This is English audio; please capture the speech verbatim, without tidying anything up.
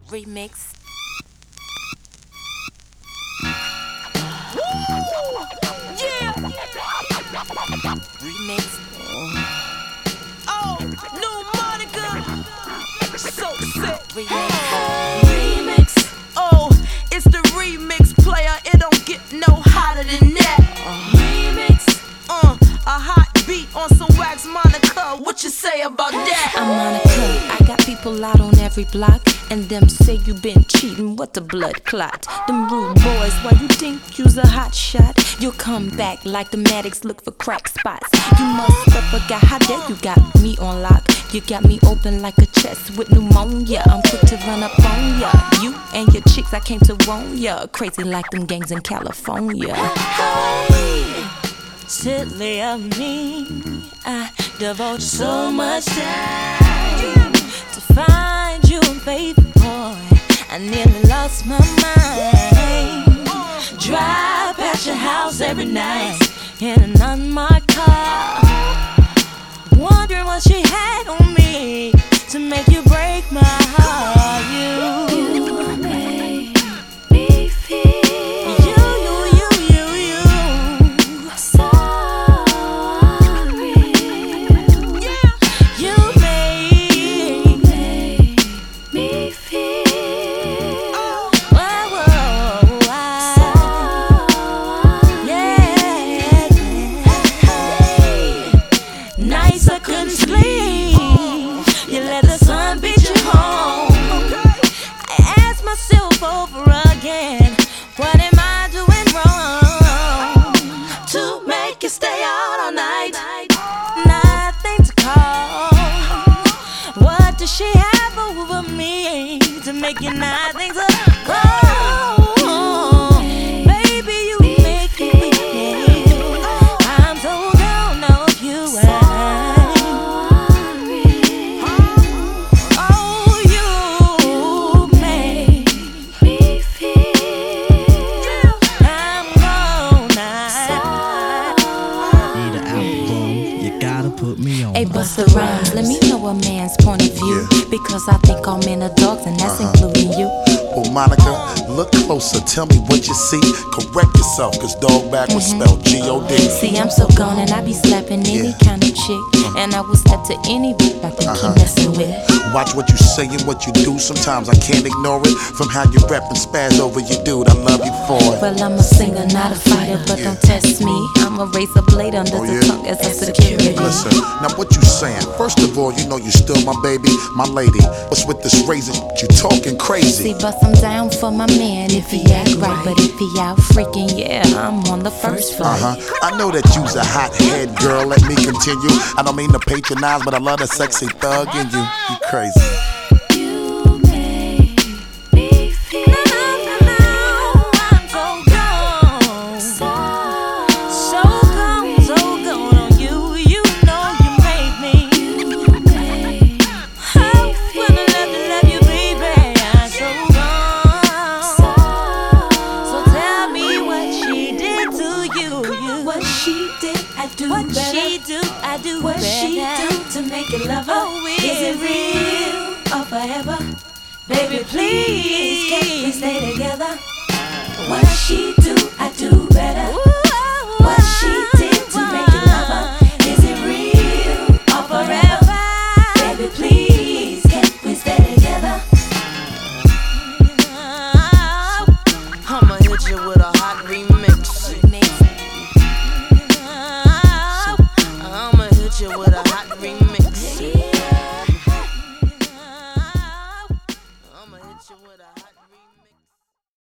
Remix. Yeah. Remix. Oh, new Monica. So sick. Remix. Remix. Oh, it's the remix player. It don't get no hotter than that. Remix. Uh, a hot beat on some wax Monica. What you say about that? I'm Monica. I got people out on every block, and them say you been cheating. What the blood clot? Them rude boys, why you think you's a hot shot? You'll come back like the Maddox look for crack spots. You must have forgot how dare you got me on lock. You got me open like a chest with pneumonia. I'm quick to run up on ya. You and your chicks, I came to warn ya. Crazy like them gangs in California. Hey, silly of me, I devote so much time to find you, baby boy. I nearly lost my mind. Drive past your house every night in an unmarked car, wondering what she had on me to make you break my heart. You, you made me feel you, you, you, you, you so real. Yeah. You made, made me feel oh. Whoa, whoa, whoa. So yeah, yeah. Nights I couldn't sleep. You let the sun beat you home. I ask myself over again, what am I doing wrong to make you stay out all night? Nothing to call. What does she have over me to make you nothing to call? Baby, you make me feel I'm so down on you. Oh, you make me feel I'm gonna Need an album, you gotta put me on. Hey, Busta Rhymes, let me know a man's point of view. Yeah. Because I think all men are dogs, and that's including you. Well, Monica, look closer, tell me what you see. Correct yourself, cause dog backwards spelled G O D. See, I'm so gone and I be slapping any Yeah. kind of chick. And I will step to any beat I think Uh-huh. he messing with. Watch what you say and what you do. Sometimes I can't ignore it. From how you rap and spaz over your dude, I love you for it. Well, I'm a singer, not a fighter, but Yeah. don't test me. I'm a razor blade under Oh, the yeah? tongue as a security. Listen, now what you saying? First of all, you know you still my baby, my lady. What's with this razor? You talking crazy? See, bust I'm down for my man if he act right. But if he out freaking, yeah, I'm on the first flight. Uh-huh. I know that you's a hot head girl, let me continue. I don't mean to patronize, but I love the sexy thug in you. You crazy. You make me feel I'm so gone, so, so gone, so gone on you. You know you made me. You made I wanna love you, love you, baby. I'm so gone. So tell me what she did to you. you. What she did, I do What better. she do, I do What better. she do to make you love her? Oh, Is it real or forever? Baby, please, can we stay together? What she do, I do better. What she did to make you love her? Is it real or forever? Baby, please, can we stay together? I'ma hit you with a hot remix. I'ma hit you with a hot